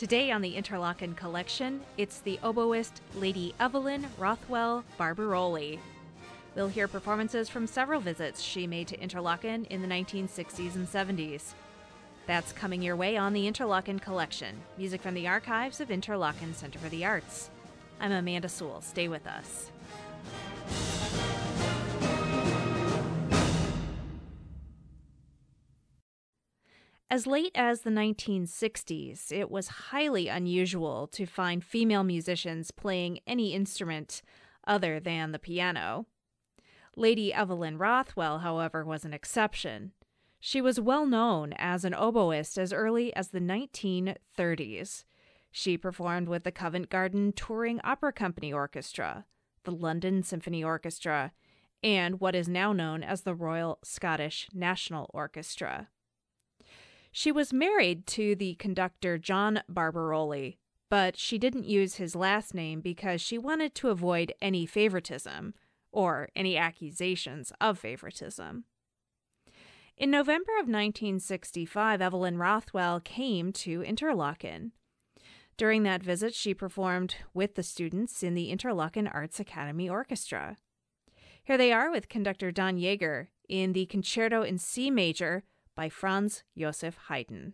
Today on the Interlochen Collection, it's the oboist Lady Evelyn Rothwell Barbaroli. We'll hear performances from several visits she made to Interlochen in the 1960s and 70s. That's coming your way on the Interlochen Collection, music from the archives of Interlochen Center for the Arts. I'm Amanda Sewell. Stay with us. As late as the 1960s, it was highly unusual to find female musicians playing any instrument other than the piano. Lady Evelyn Rothwell, however, was an exception. She was well known as an oboist as early as the 1930s. She performed with the Covent Garden Touring Opera Company Orchestra, the London Symphony Orchestra, and what is now known as the Royal Scottish National Orchestra. She was married to the conductor John Barbaroli, but she didn't use his last name because she wanted to avoid any favoritism or any accusations of favoritism. In November of 1965, Evelyn Rothwell came to Interlochen. During that visit, she performed with the students in the Interlochen Arts Academy Orchestra. Here they are with conductor Don Yaeger in the Concerto in C Major by Franz Joseph Haydn.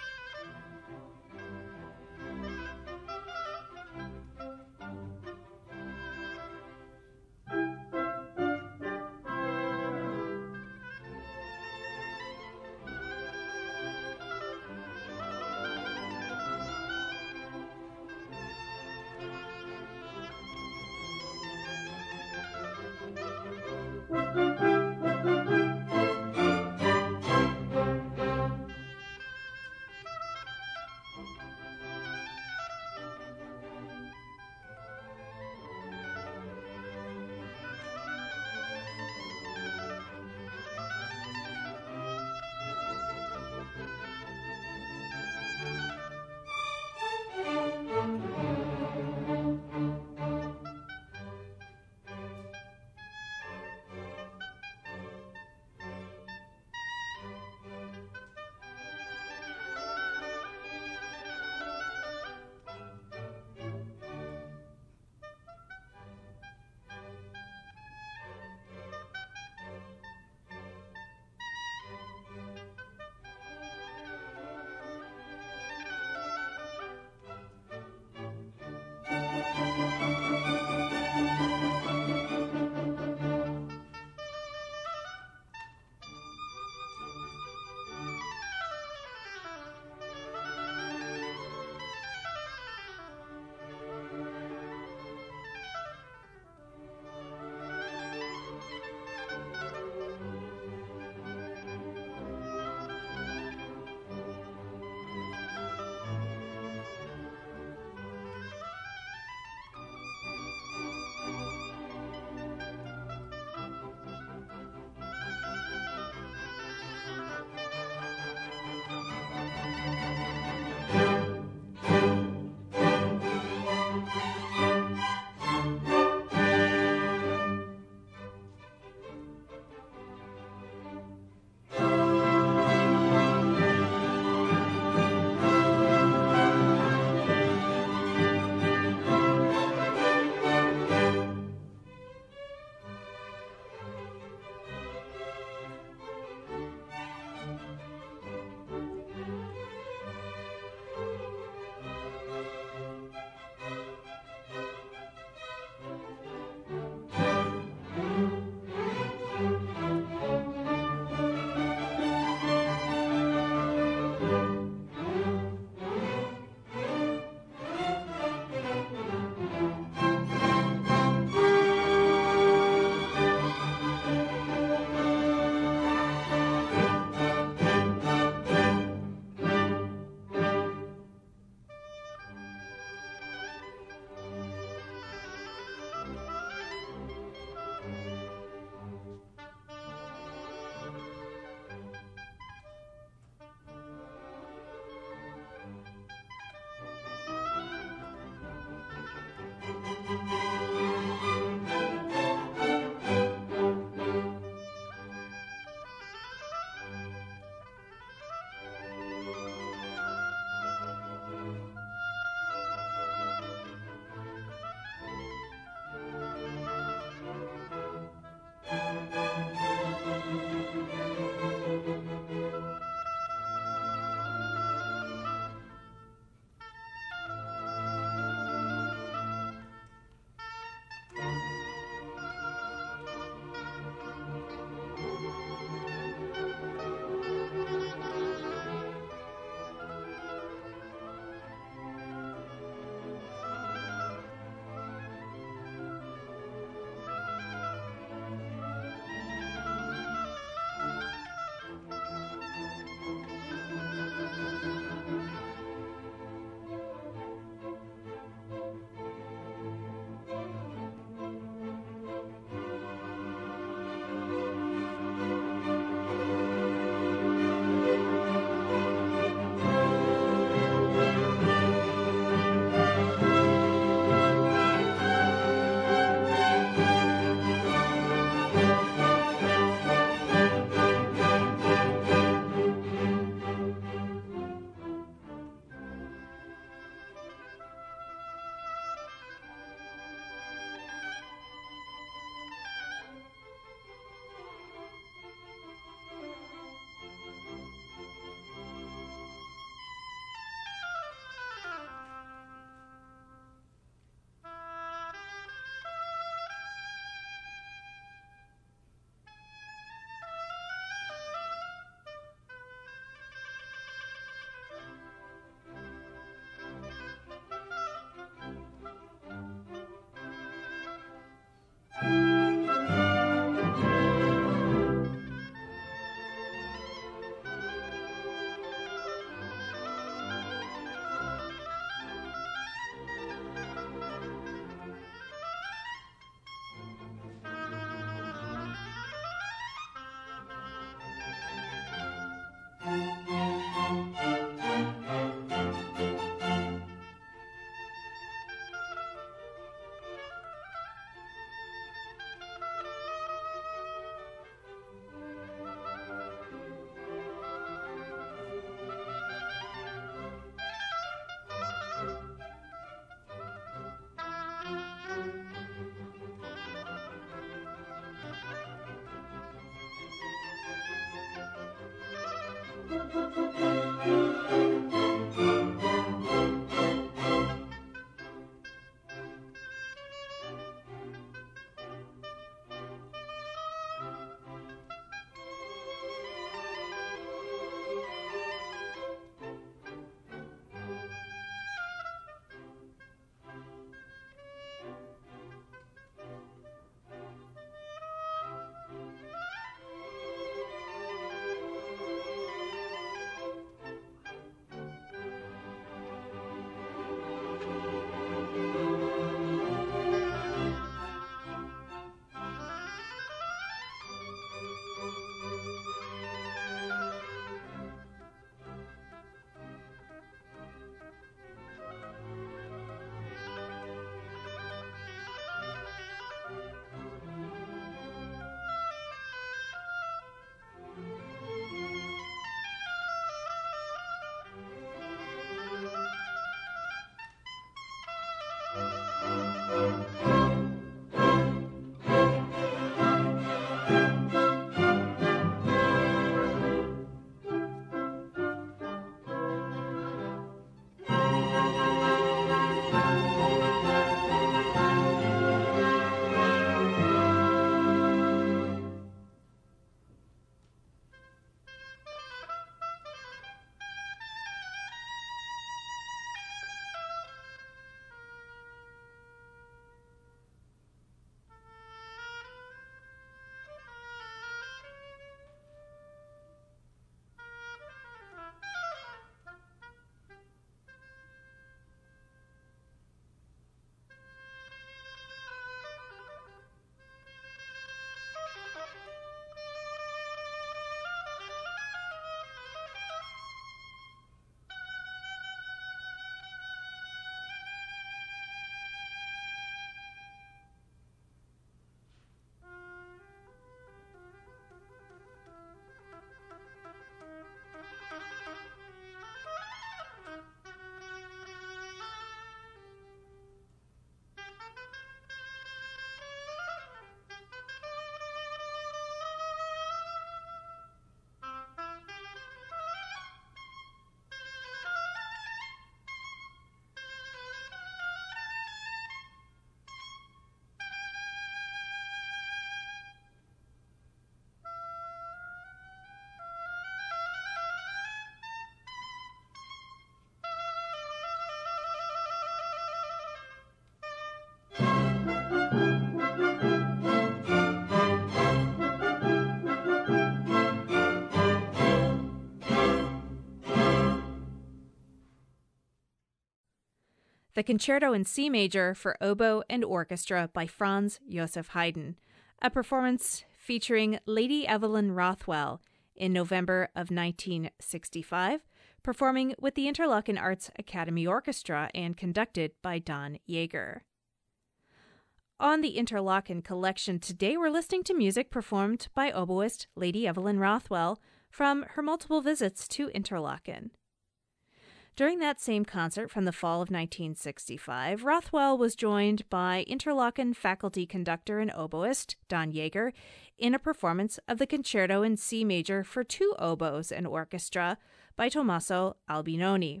the Concerto in C Major for Oboe and Orchestra by Franz Joseph Haydn, a performance featuring Lady Evelyn Rothwell in November of 1965, performing with the Interlochen Arts Academy Orchestra and conducted by Don Jaeger. On the Interlochen collection today, we're listening to music performed by oboist Lady Evelyn Rothwell from her multiple visits to Interlochen. During that same concert from the fall of 1965, Rothwell was joined by Interlochen faculty conductor and oboist Don Jaeger in a performance of the Concerto in C Major for 2 oboes and orchestra by Tommaso Albinoni.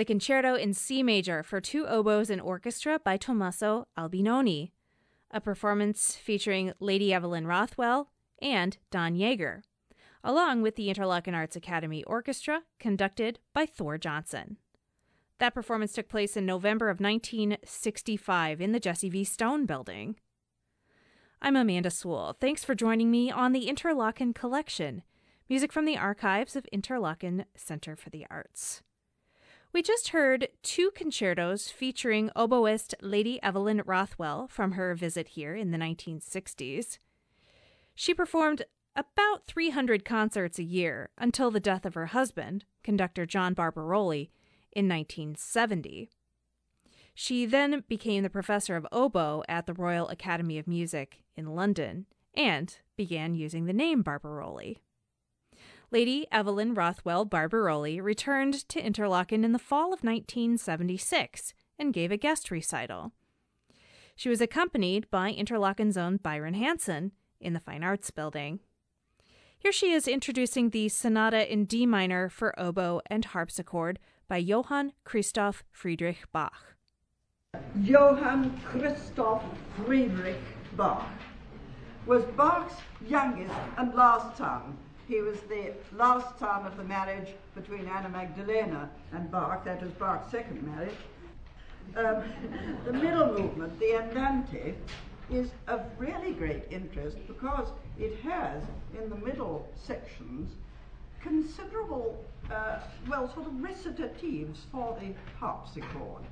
the Concerto in C major for 2 oboes and orchestra by Tommaso Albinoni, a performance featuring Lady Evelyn Rothwell and Don Yeager, along with the Interlochen Arts Academy Orchestra, conducted by Thor Johnson. That performance took place in November of 1965 in the Jesse V. Stone Building. I'm Amanda Sewell. Thanks for joining me on the Interlochen Collection, music from the archives of Interlochen Center for the Arts. We just heard 2 concertos featuring oboist Lady Evelyn Rothwell from her visit here in the 1960s. She performed about 300 concerts a year until the death of her husband, conductor John Barbaroli, in 1970. She then became the professor of oboe at the Royal Academy of Music in London and began using the name Barbaroli. Lady Evelyn Rothwell Barbaroli returned to Interlochen in the fall of 1976 and gave a guest recital. She was accompanied by Interlochen's own Byron Hansen in the Fine Arts Building. Here she is introducing the Sonata in D minor for oboe and harpsichord by Johann Christoph Friedrich Bach. Johann Christoph Friedrich Bach was Bach's youngest and last son. He was the last son of the marriage between Anna Magdalena and Bach. That was Bach's second marriage. The middle movement, the Andante, is of really great interest because it has, in the middle sections, considerable, sort of recitatives for the harpsichord.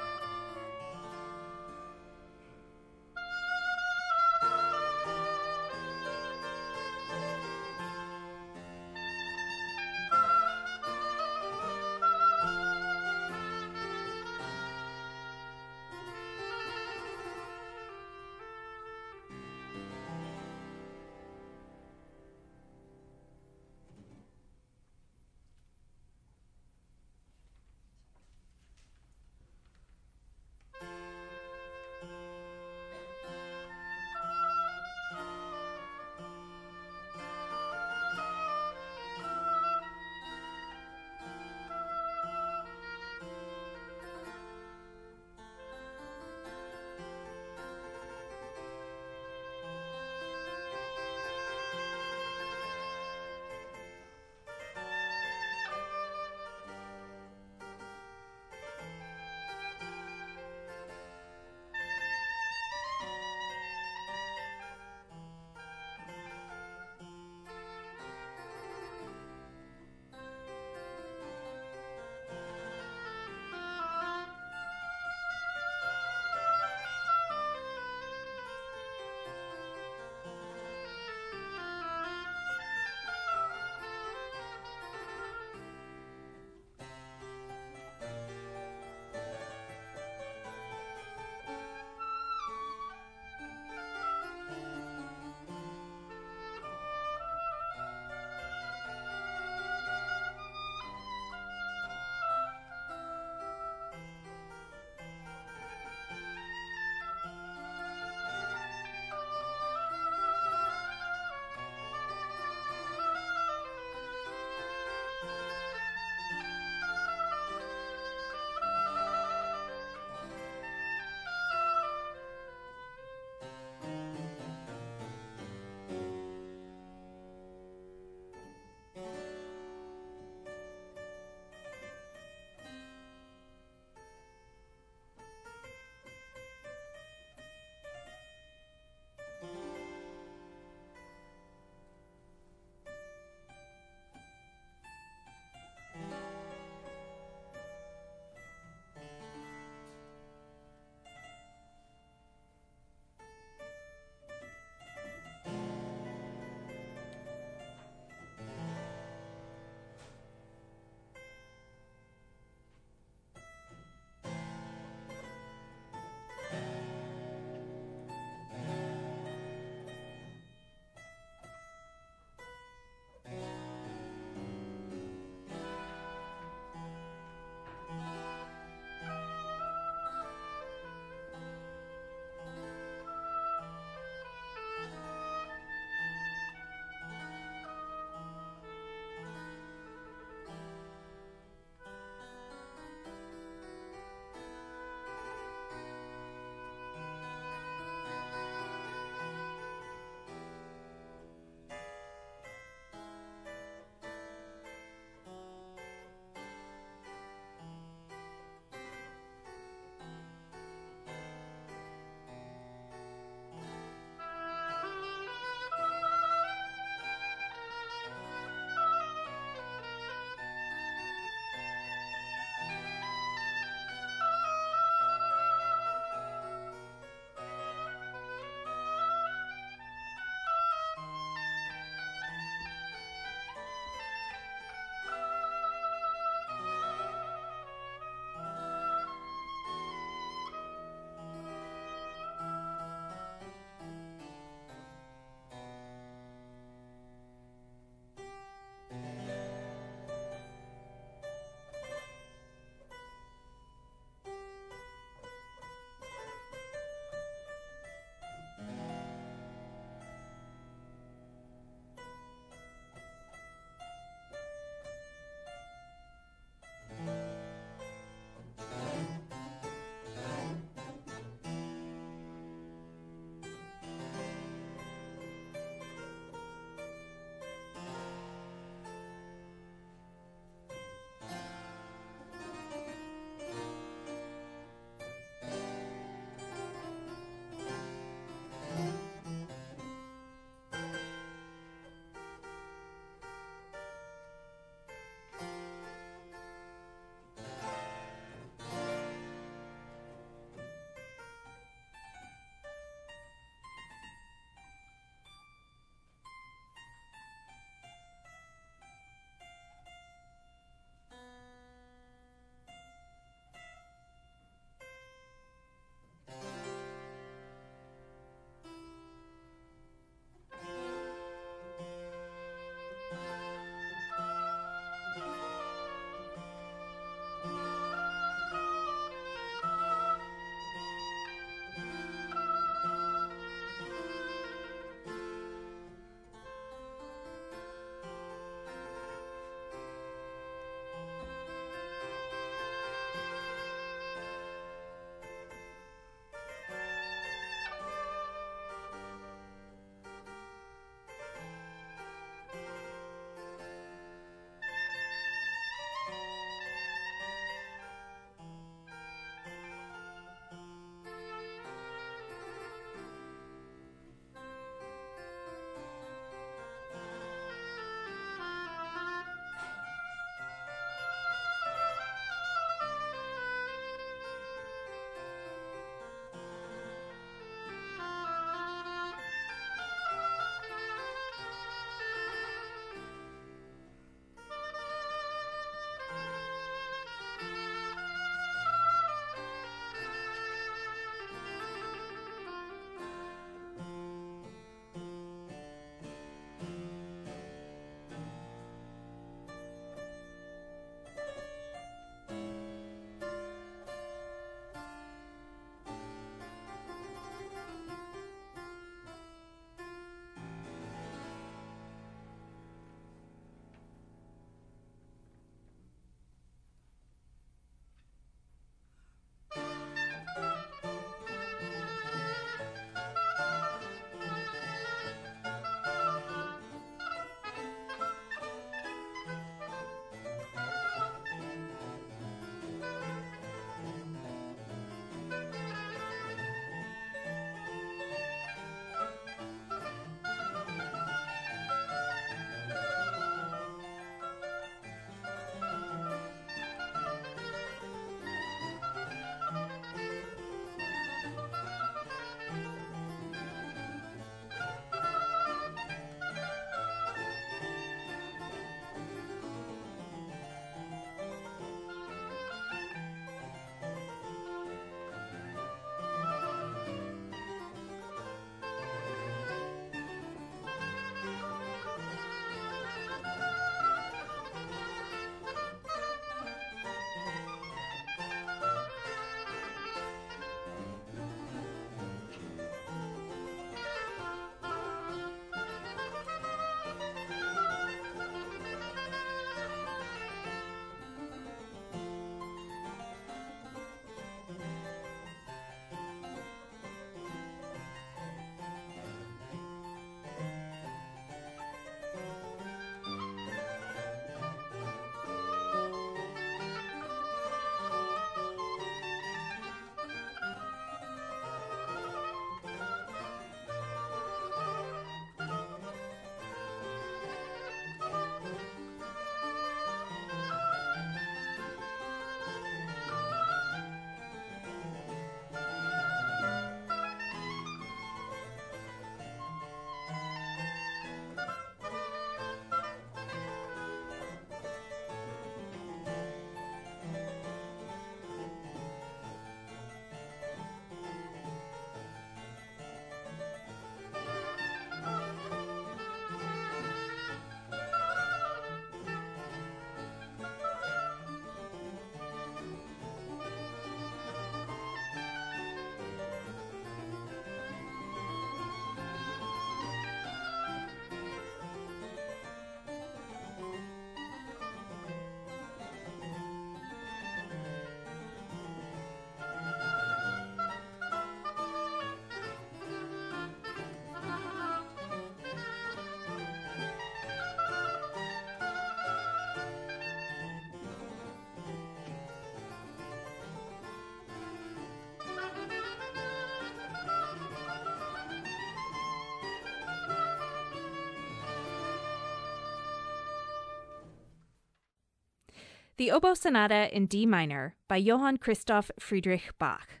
The Oboe Sonata in D minor by Johann Christoph Friedrich Bach.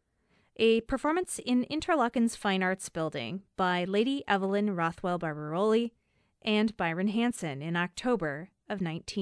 A performance in Interlaken's Fine Arts Building by Lady Evelyn Rothwell Barbaroli and Byron Hansen in October of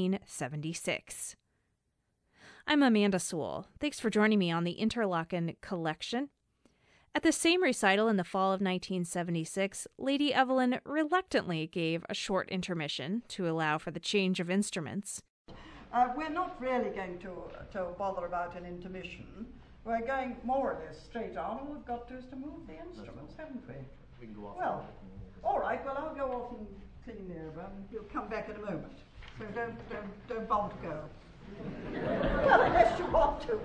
1976. I'm Amanda Sewell. Thanks for joining me on the Interlaken Collection. At the same recital in the fall of 1976, Lady Evelyn reluctantly gave a short intermission to allow for the change of instruments. We're not really going to bother about an intermission. We're going more or less straight on. All we've got to do is to move the instruments, haven't we? We can go off. Well, all right. Well, I'll go off and clean the herb, and you'll come back in a moment. So don't bother to go. Well, unless you want to.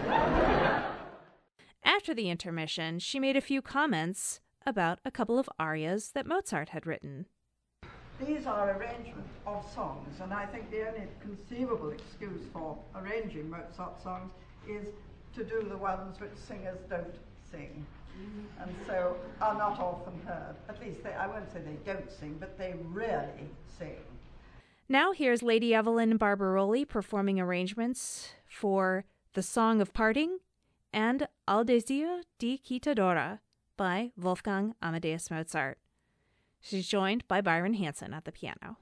After the intermission, she made a few comments about a couple of arias that Mozart had written. These are arrangements of songs, and I think the only conceivable excuse for arranging Mozart songs is to do the ones which singers don't sing, and so are not often heard. At least I won't say they don't sing, but they rarely sing. Now here's Lady Evelyn Barbaroli performing arrangements for The Song of Parting and Al Desio di Quitadora by Wolfgang Amadeus Mozart. She's joined by Byron Hanson at the piano.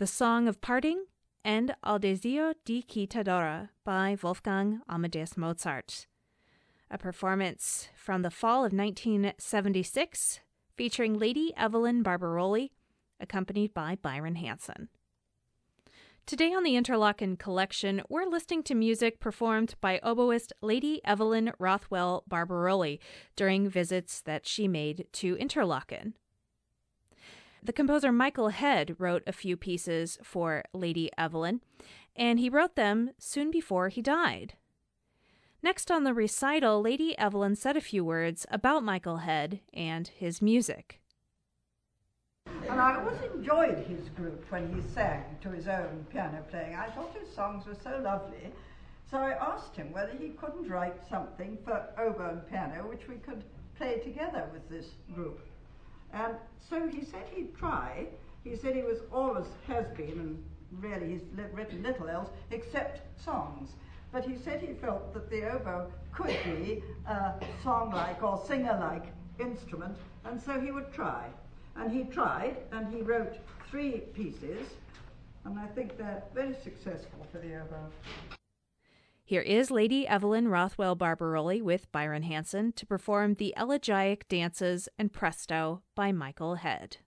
The Song of Parting and Adagio di Chitarra by Wolfgang Amadeus Mozart, a performance from the fall of 1976 featuring Lady Evelyn Barbaroli, accompanied by Byron Hanson. Today on the Interlochen Collection, we're listening to music performed by oboist Lady Evelyn Rothwell Barbaroli during visits that she made to Interlochen. The composer Michael Head wrote a few pieces for Lady Evelyn, and he wrote them soon before he died. Next on the recital, Lady Evelyn said a few words about Michael Head and his music. And I always enjoyed his group when he sang to his own piano playing. I thought his songs were so lovely. So I asked him whether he couldn't write something for oboe and piano which we could play together with this group. And so he said he'd try. He said he always has been, and really he's written little else except songs. But he said he felt that the oboe could be a song-like or singer-like instrument, and so he would try. And he tried, and he wrote 3 pieces, and I think they're very successful for the oboe. Here is Lady Evelyn Rothwell Barbaroli with Byron Hanson to perform the Elegiac Dances and Presto by Michael Head.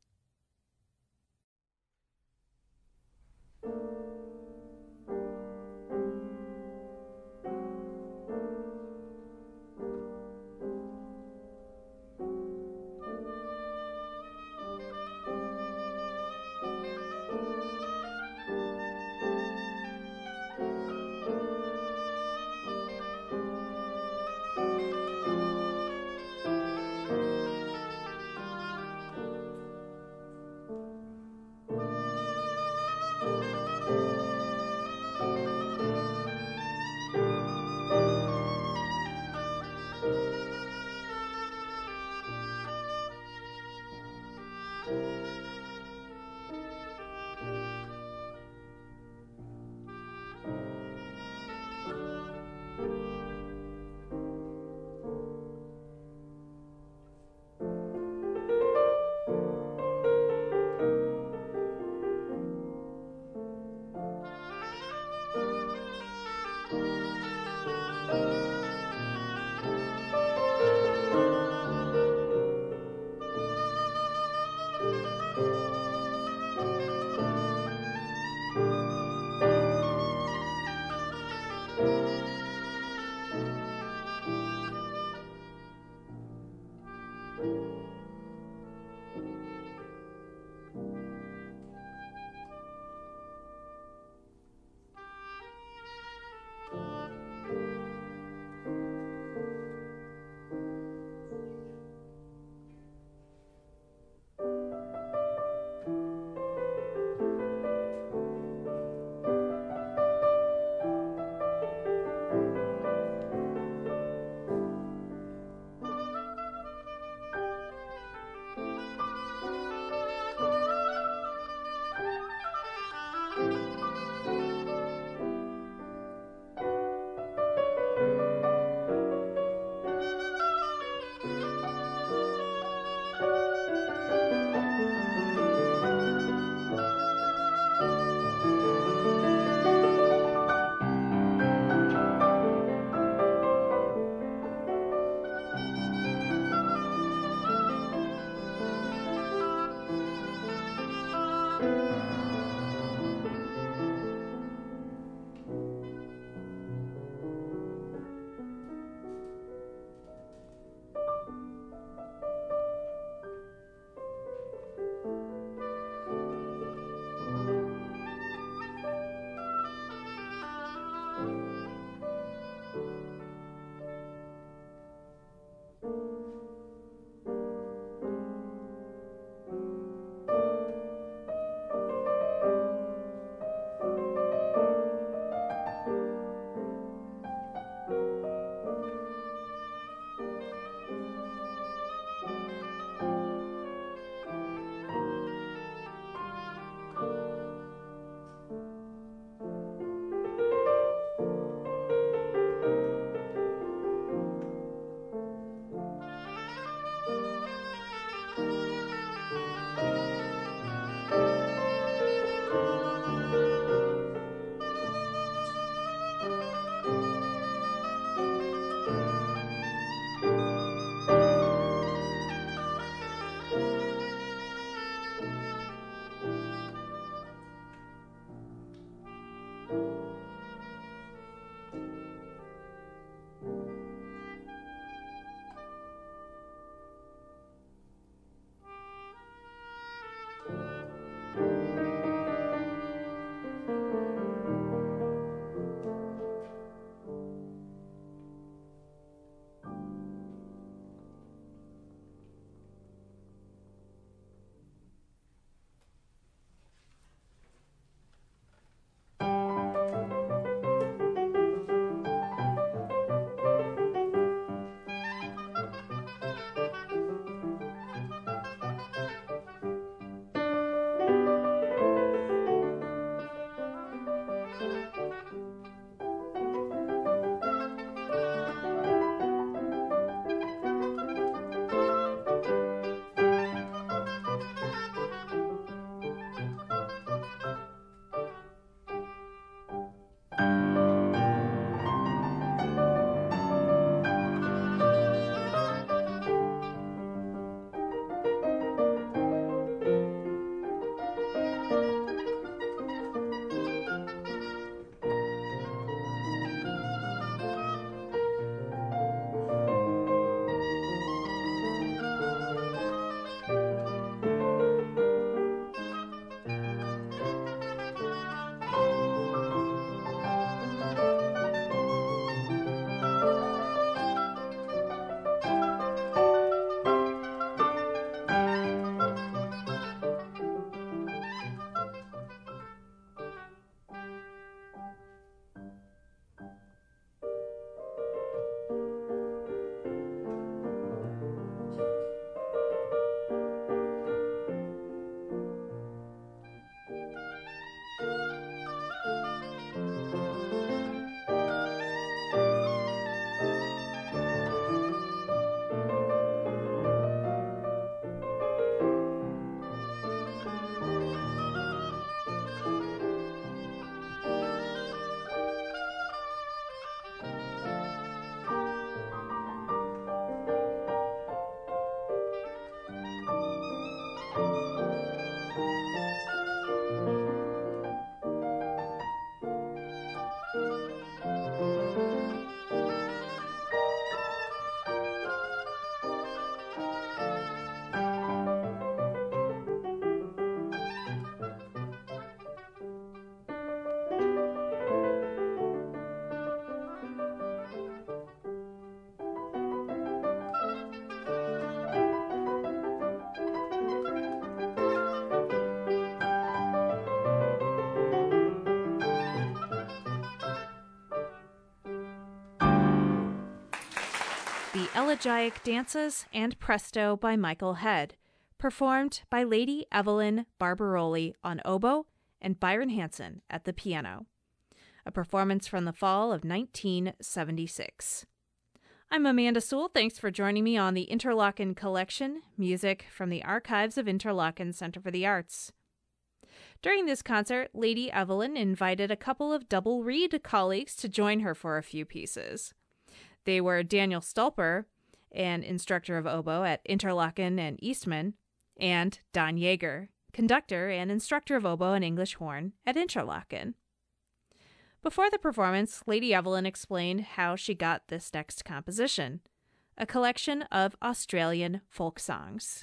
the Elegiac Dances and Presto by Michael Head, performed by Lady Evelyn Barbaroli on oboe and Byron Hanson at the piano. A performance from the fall of 1976. I'm Amanda Sewell. Thanks for joining me on the Interlochen Collection, music from the archives of Interlochen Center for the Arts. During this concert, Lady Evelyn invited a couple of double reed colleagues to join her for a few pieces. They were Daniel Stolper, an instructor of oboe at Interlochen and Eastman, and Don Yeager, conductor and instructor of oboe and English horn at Interlochen. Before the performance, Lady Evelyn explained how she got this next composition, a collection of Australian folk songs.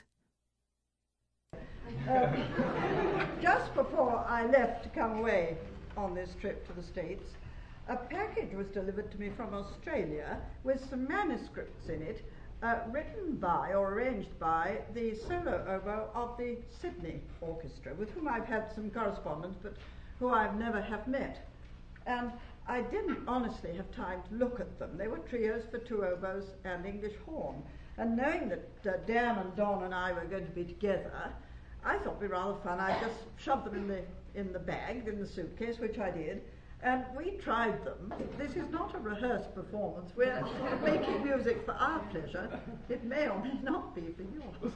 Just before I left to come away on this trip to the States, a package was delivered to me from Australia with some manuscripts in it, written by or arranged by the solo oboe of the Sydney Orchestra, with whom I've had some correspondence, but who I've never have met. And I didn't honestly have time to look at them. They were trios for two oboes and English horn. And knowing that Dan and Don and I were going to be together, I thought it'd be rather fun. I just shoved them in the bag, in the suitcase, which I did, and we tried them. This is not a rehearsed performance. We're making music for our pleasure. It may or may not be for yours.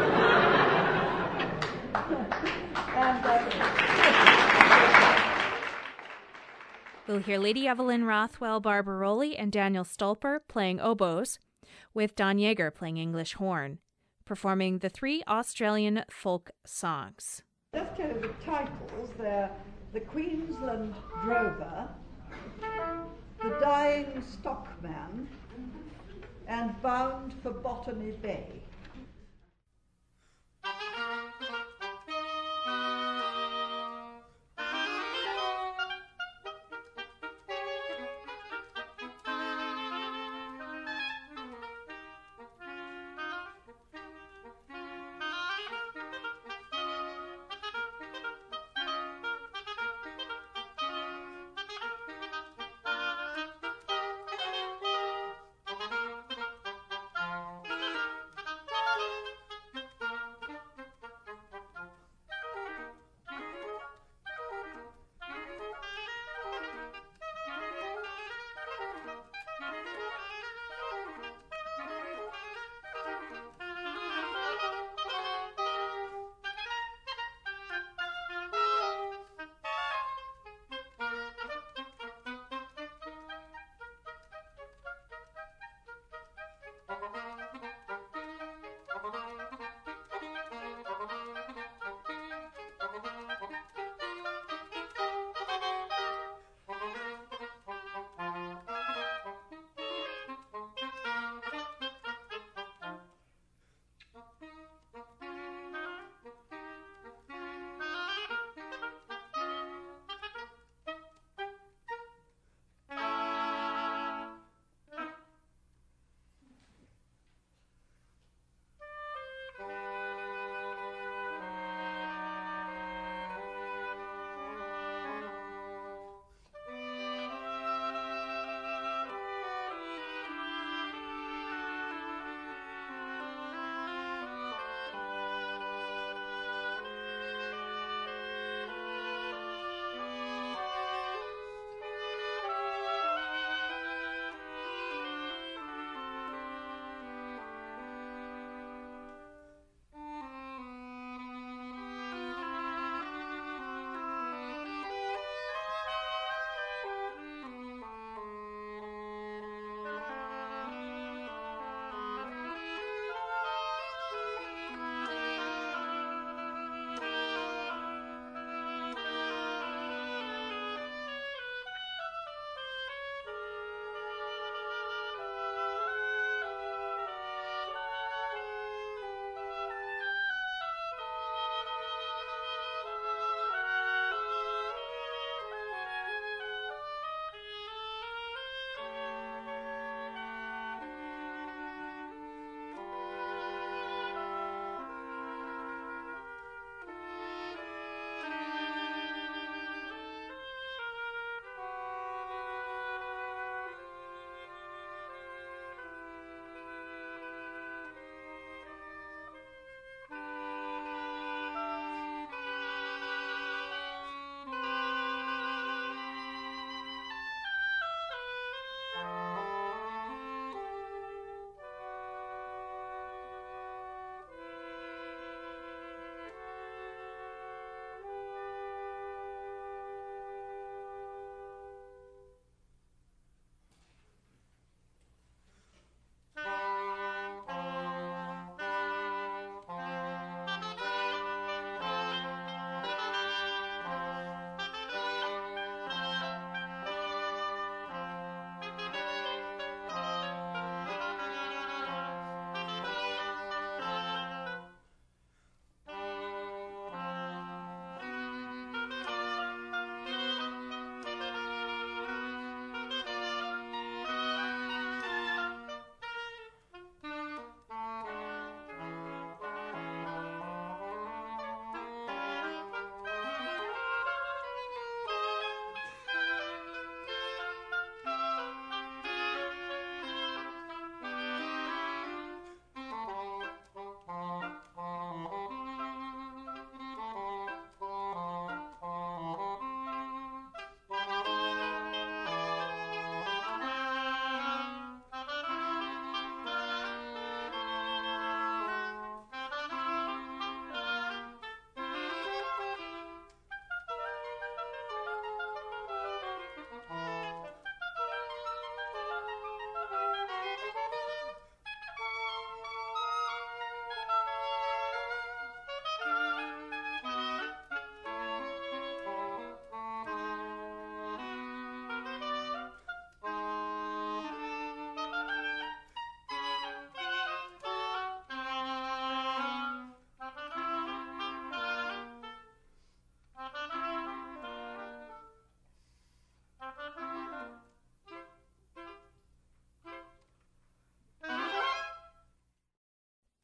We'll hear Lady Evelyn Rothwell Barbaroli and Daniel Stolper playing oboes, with Don Yeager playing English horn, performing the three Australian folk songs. Just tell you the titles. They're The Queensland Drover, The Dying Stockman, and Bound for Botany Bay.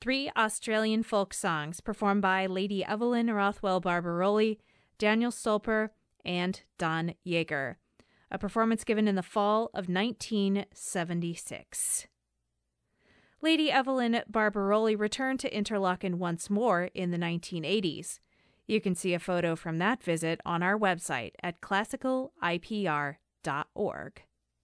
3 Australian folk songs performed by Lady Evelyn Rothwell Barbaroli, Daniel Stolper, and Don Yeager. A performance given in the fall of 1976. Lady Evelyn Barbaroli returned to Interlaken once more in the 1980s. You can see a photo from that visit on our website at classicalipr.org.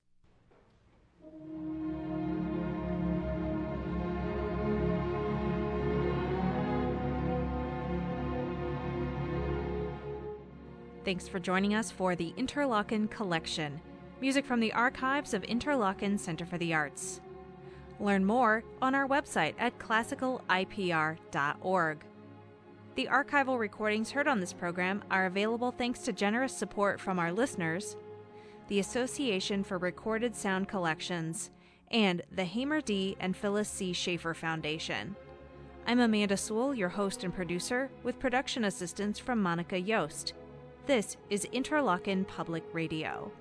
Thanks for joining us for the Interlaken Collection, music from the archives of Interlaken Center for the Arts. Learn more on our website at classicalipr.org. The archival recordings heard on this program are available thanks to generous support from our listeners, the Association for Recorded Sound Collections, and the Hamer D. and Phyllis C. Schaefer Foundation. I'm Amanda Sewell, your host and producer, with production assistance from Monica Yost. This is Interlaken Public Radio.